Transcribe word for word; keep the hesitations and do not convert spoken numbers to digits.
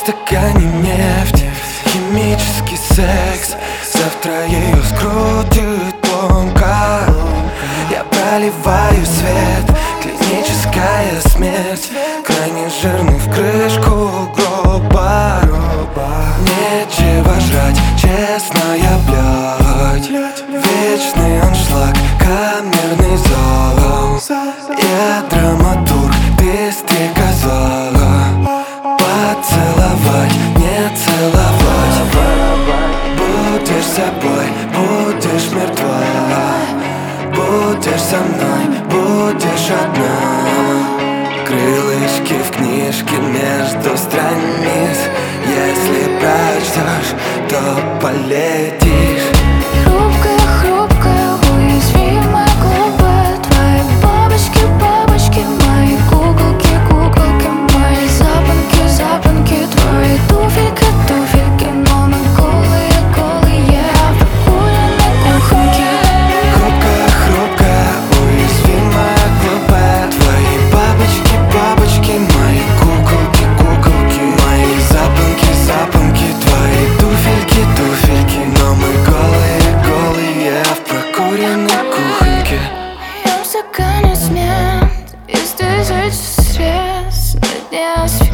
стакане нефть, химический секс. Завтра ее скрутит ломка. Я проливаю свет, клиническая смерть. Крайне жирный в крышку гроба. Нечего жрать, честная блядь. Вечный аншлаг, камерный зал. Я драматург, ты стрекоза. Поцеловать, не целовать. Будешь собой, будешь мертва. Будешь со мной, будешь одна. Крылышки в книжке между страниц. Если прочтешь, то полетишь. Хрупкая, хрупкая, уязвимая, глупая. Твои бабочки, бабочки, мои куколки, куколки, мои запонки, запонки, твои туфельки, туфельки. Но мы голые, голые, а в прокуренной кухоньке. Хрупкая, хрупкая, уязвимая, глупая. Твои бабочки, бабочки, мои куколки, куколки, мои запонки, запонки, твои туфельки, туфельки. Но мы голые, голые, в прокуренной кухоньке. Я в стакане смерть из тысяч средств на дне асфальта.